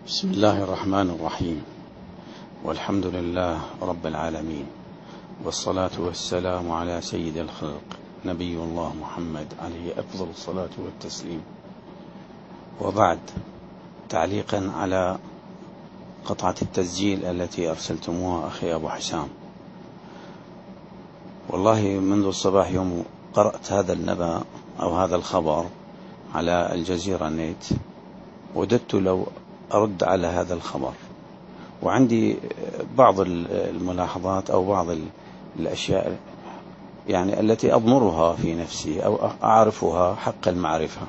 بسم الله الرحمن الرحيم، والحمد لله رب العالمين، والصلاة والسلام على سيد الخلق نبي الله محمد عليه أفضل الصلاة والتسليم. وبعد، تعليقا على قطعة التسجيل التي أرسلتموها أخي أبو حسام، والله منذ الصباح يوم قرأت هذا النبأ أو هذا الخبر على الجزيرة نت وددت لو أرد على هذا الخبر، وعندي بعض الملاحظات أو بعض الأشياء يعني التي أضمرها في نفسي أو أعرفها حق المعرفة.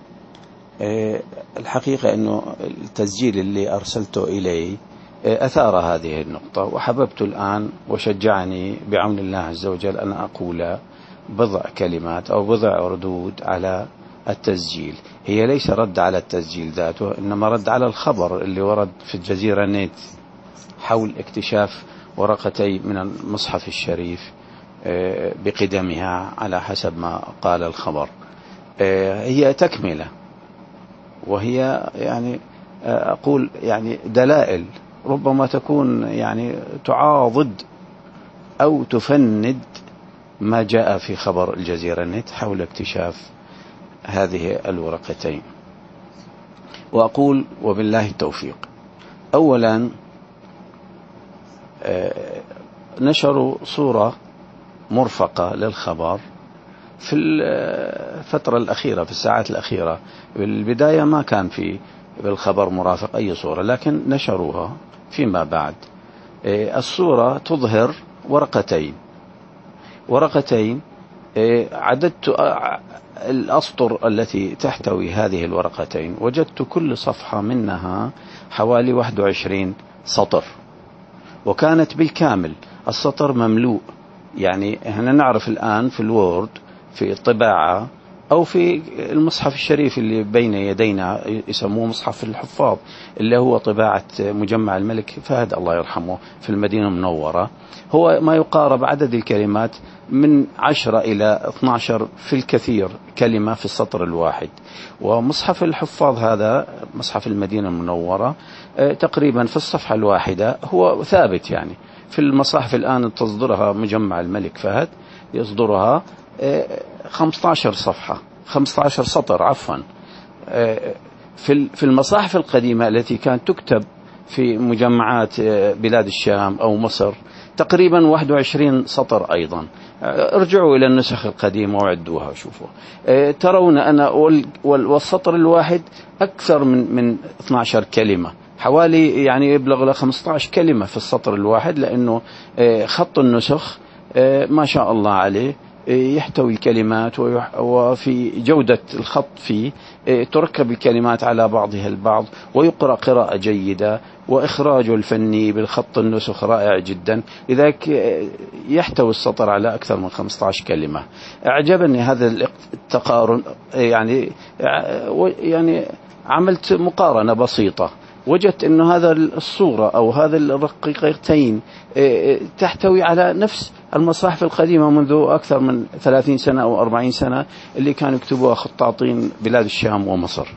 الحقيقة أنه التسجيل اللي أرسلته إلي أثار هذه النقطة، وحببت الآن وشجعني بعون الله عز وجل أن أقول بضع كلمات أو بضع ردود على التسجيل. هي ليس رد على التسجيل ذاته، إنما رد على الخبر اللي ورد في الجزيرة نت حول اكتشاف ورقتي من المصحف الشريف بقدمها على حسب ما قال الخبر. هي تكملة، وهي يعني أقول يعني دلائل ربما تكون يعني تعاضد أو تفند ما جاء في خبر الجزيرة نت حول اكتشاف هذه الورقتين. وأقول وبالله التوفيق. أولا، نشروا صورة مرفقة للخبر في الفترة الأخيرة، في الساعات الأخيرة. بالبداية ما كان في بالخبر مرافق أي صورة، لكن نشروها فيما بعد. الصورة تظهر ورقتين. عددت الأسطر التي تحتوي هذه الورقتين، وجدت كل صفحة منها حوالي 21 سطر، وكانت بالكامل السطر مملوء. يعني احنا نعرف الآن في الوورد، في الطباعة أو في المصحف الشريف اللي بين يدينا يسموه مصحف الحفاظ، اللي هو طباعة مجمع الملك فهد الله يرحمه في المدينة المنورة، هو ما يقارب عدد الكلمات من 10 إلى 12 في الكثير كلمة في السطر الواحد. ومصحف الحفاظ هذا مصحف المدينة المنورة تقريبا في الصفحة الواحدة هو ثابت. يعني في المصاحف الآن تصدرها مجمع الملك فهد يصدرها 15 صفحة، 15 سطر عفوا. في المصاحف القديمة التي كانت تكتب في مجمعات بلاد الشام أو مصر تقريبا 21 سطر أيضا. ارجعوا إلى النسخ القديمة وعدوها وشوفوا، ترون أن والسطر الواحد أكثر من 12 كلمة، حوالي يعني يبلغ ل 15 كلمة في السطر الواحد، لأنه خط النسخ ما شاء الله عليه يحتوي الكلمات، وفي جودة الخط فيه تركب الكلمات على بعضها البعض ويقرأ قراءة جيدة، وإخراجه الفني بالخط النسخ رائع جدا. لذلك يحتوي السطر على أكثر من 15 كلمة. أعجبني هذا التقارن. يعني عملت مقارنة بسيطة، وجدت أن هذا الصورة أو هذا الرقيقتين تحتوي على نفس المصاحف القديمة منذ أكثر من 30 سنة أو 40 سنة اللي كانوا يكتبوها خطاطين بلاد الشام ومصر.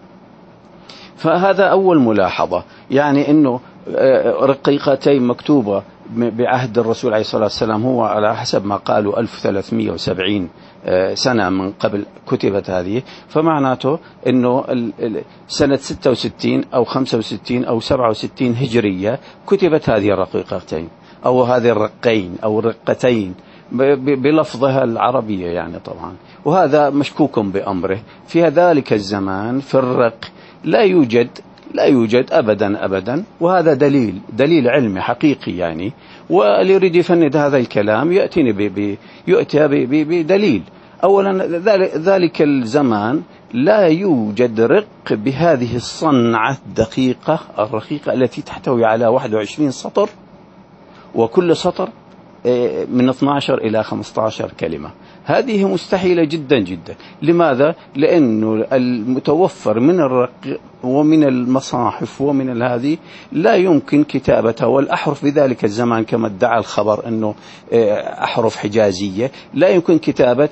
فهذا أول ملاحظة، يعني أنه رقيقتين مكتوبة بعهد الرسول عليه الصلاة والسلام، هو على حسب ما قالوا 1370 سنة من قبل كتبت هذه، فمعناته أنه سنة 66 أو 65 أو 67 هجرية كتبت هذه الرقيقتين أو هذه الرقين أو الرقتين بلفظها العربية يعني طبعا. وهذا مشكوك بأمره. في ذلك الزمان في الرق لا يوجد أبدا، وهذا دليل علمي حقيقي يعني. واللي يريد يفند هذا الكلام يأتي بدليل. أولا، ذلك الزمان لا يوجد رق بهذه الصنعة الرقيقة التي تحتوي على 21 سطر، وكل سطر من 12 إلى 15 كلمة. هذه مستحيلة جدا جدا. لماذا؟ لأنه المتوفر من الرق ومن المصاحف ومن هذه لا يمكن كتابتها، والأحرف في ذلك الزمان كما ادعى الخبر أنه أحرف حجازية، لا يمكن كتابة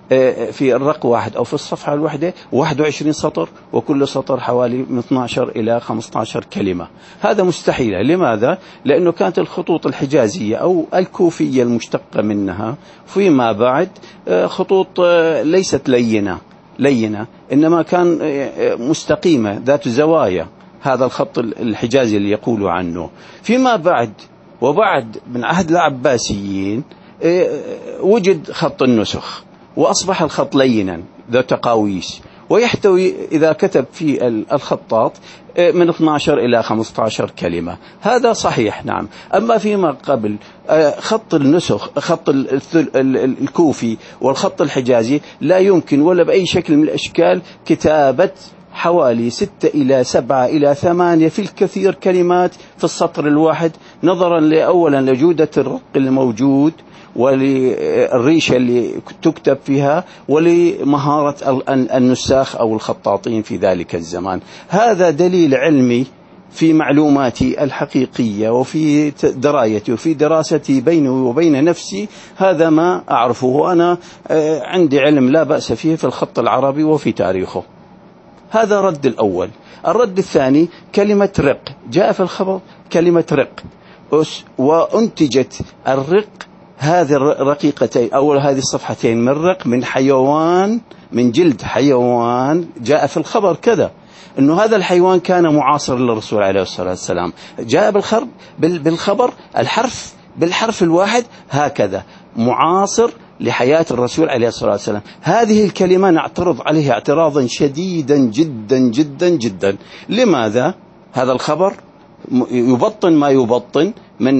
في الرق واحد أو في الصفحة الواحدة 21 سطر، وكل سطر حوالي من 12 إلى 15 كلمة. هذا مستحيل. لماذا؟ لأنه كانت الخطوط الحجازية أو الكوفية المشتقة منها فيما بعد خطوط ليست لينة، إنما كان مستقيمة ذات زوايا. هذا الخط الحجازي اللي يقولوا عنه. فيما بعد وبعد من عهد العباسيين وجد خط النسخ، وأصبح الخط لينا ذو تقاويس، ويحتوي إذا كتب في الخطاط من 12 إلى 15 كلمة. هذا صحيح، نعم. أما فيما قبل خط النسخ، خط الكوفي والخط الحجازي، لا يمكن ولا بأي شكل من الأشكال كتابة حوالي 6 إلى 7 إلى 8 في الكثير كلمات في السطر الواحد، نظرا أولا لجودة الرق الموجود وللريشة اللي تكتب فيها ولمهارة النساخ أو الخطاطين في ذلك الزمان. هذا دليل علمي في معلوماتي الحقيقية وفي درايتي وفي دراستي بيني وبين نفسي. هذا ما أعرفه، وأنا عندي علم لا بأس فيه في الخط العربي وفي تاريخه. هذا رد الأول. الرد الثاني، كلمة رق، جاء في الخبر كلمة رق، وأنتجت الرق هذه الرقيقتين أو هذه الصفحتين من رق من حيوان، من جلد حيوان. جاء في الخبر كذا، أنه هذا الحيوان كان معاصر للرسول عليه الصلاة والسلام. جاء بالخبر الحرف بالحرف الواحد هكذا، معاصر لحياة الرسول عليه الصلاة والسلام. هذه الكلمة نعترض عليها اعتراضا شديدا جدا جدا جدا. لماذا؟ هذا الخبر يبطن ما يبطن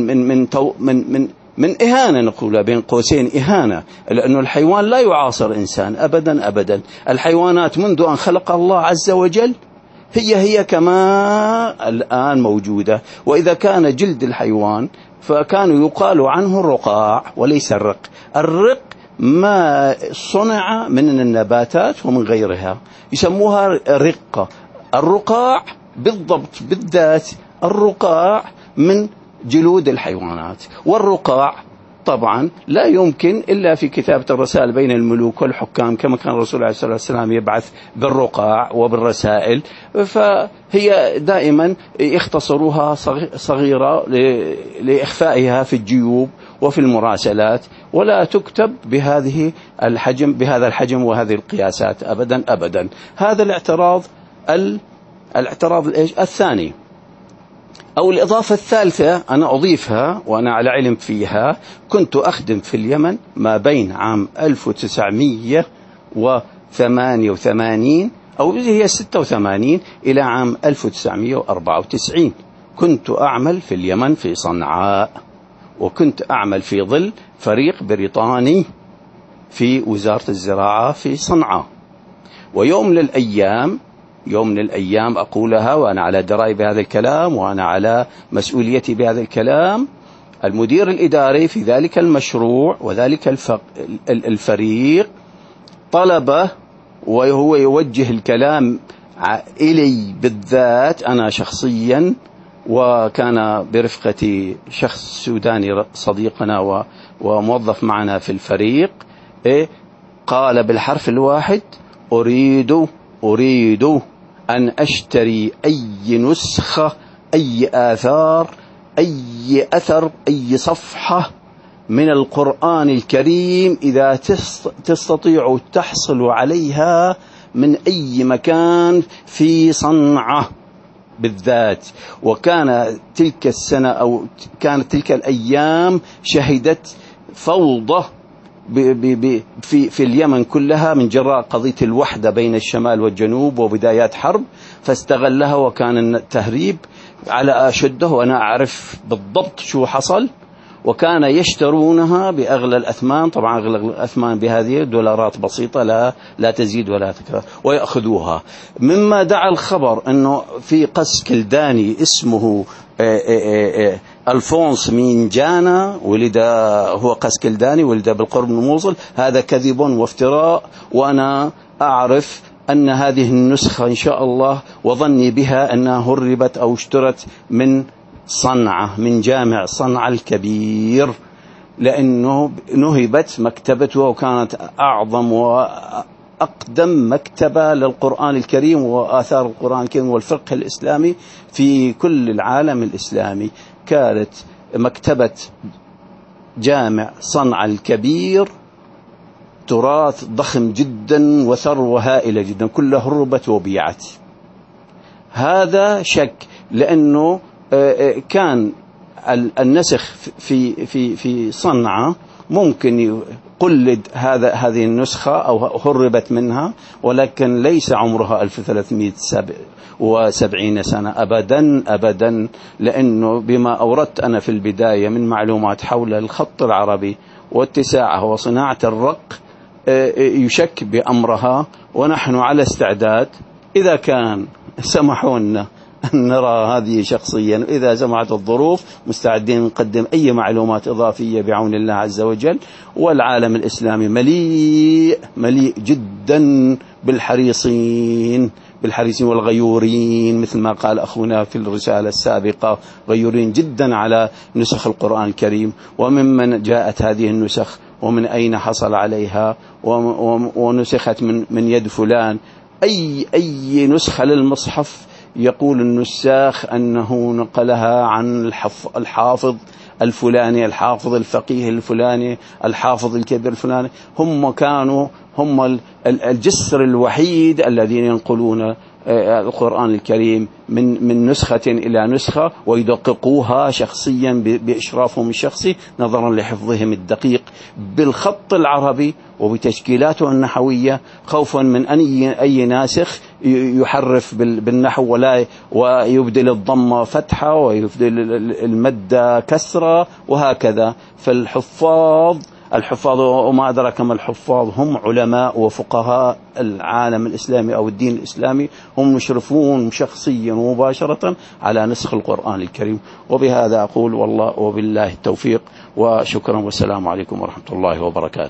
من إهانة، نقول بين قوسين إهانة، لأنه الحيوان لا يعاصر إنسان أبدا أبدا. الحيوانات منذ أن خلق الله عز وجل هي كما الآن موجودة. وإذا كان جلد الحيوان فكان يقال عنه الرقاع وليس الرق. الرق ما صنع من النباتات ومن غيرها، يسموها رقة. الرقاع بالضبط بالذات، الرقاع من جلود الحيوانات. والرقاع طبعا لا يمكن إلا في كتابة الرسائل بين الملوك والحكام، كما كان الرسول عليه الصلاة والسلام يبعث بالرقاع وبالرسائل، فهي دائما يختصروها صغيرة لإخفائها في الجيوب وفي المراسلات، ولا تكتب بهذا الحجم وهذه القياسات أبدا أبدا. هذا الاعتراض الثاني. أو الإضافة الثالثة أنا أضيفها وأنا على علم فيها. كنت أخدم في اليمن ما بين عام 1988 أو هي 86 إلى عام 1994. كنت أعمل في اليمن في صنعاء، وكنت أعمل في ظل فريق بريطاني في وزارة الزراعة في صنعاء. ويوم من الأيام أقولها وأنا على دراية بهذا الكلام وأنا على مسؤوليتي بهذا الكلام، المدير الإداري في ذلك المشروع وذلك الفريق طلبه، وهو يوجه الكلام إلي بالذات أنا شخصيا، وكان برفقتي شخص سوداني صديقنا وموظف معنا في الفريق. قال بالحرف الواحد: أريد أن أشتري أي نسخة، أي آثار، أي أثر، أي صفحة من القرآن الكريم إذا تستطيع تحصل عليها من أي مكان في صنعاء بالذات. وكان تلك السنة أو كانت تلك الأيام شهدت فوضى في اليمن كلها من جراء قضية الوحدة بين الشمال والجنوب وبدايات حرب، فاستغلها وكان التهريب على أشده، وأنا أعرف بالضبط شو حصل. وكان يشترونها بأغلى الأثمان، طبعا أغلى الأثمان بهذه دولارات بسيطة لا تزيد ولا تكثر، ويأخذوها. مما دعا الخبر أنه في قس كلداني اسمه ألفونس من جانا، هو قس كلداني، ولد بالقرب من الموصل. هذا كذب وافتراء، وأنا أعرف أن هذه النسخة إن شاء الله وظني بها أنها هربت أو اشترت من صنعاء، من جامع صنعاء الكبير. لأنه نهبت مكتبته وكانت أعظم وأقدم مكتبة للقرآن الكريم وآثار القرآن الكريم والفقه الإسلامي في كل العالم الإسلامي. كانت مكتبة جامع صنعاء الكبير تراث ضخم جدا وثروة هائلة جدا، كلها هربت وبيعت. هذا شك، لأنه كان النسخ في صنعاء ممكن يقلد هذه النسخة أو هربت منها، ولكن ليس عمرها 1370 سنة أبدا أبدا، لأنه بما أوردت أنا في البداية من معلومات حول الخط العربي واتساعه وصناعة الرق يشك بأمرها. ونحن على استعداد إذا كان سمحوا لنا أن نرى هذه شخصيا، إذا سمحت الظروف مستعدين نقدم أي معلومات إضافية بعون الله عز وجل. والعالم الإسلامي مليء جدا بالحريصين والغيورين، مثل ما قال أخونا في الرسالة السابقة، غيورين جدا على نسخ القرآن الكريم، وممن جاءت هذه النسخ ومن أين حصل عليها ونسخت من يد فلان. أي نسخة للمصحف يقول النساخ أنه نقلها عن الحافظ الفلاني، الحافظ الفقيه الفلاني، الحافظ الكبير الفلاني. هم الجسر الوحيد الذين ينقلون القرآن الكريم من نسخة إلى نسخة ويدققوها شخصيا بإشرافهم الشخصي نظرا لحفظهم الدقيق بالخط العربي وبتشكيلاته النحوية، خوفا من أي ناسخ يحرف بالنحو ويبدل الضمة فتحة ويبدل المد كسرة وهكذا. الحفاظ وما أدراك ما الحفاظ هم علماء وفقهاء العالم الإسلامي أو الدين الإسلامي، هم مشرفون شخصيا ومباشرة على نسخ القرآن الكريم. وبهذا أقول والله وبالله التوفيق، وشكرا والسلام عليكم ورحمة الله وبركاته.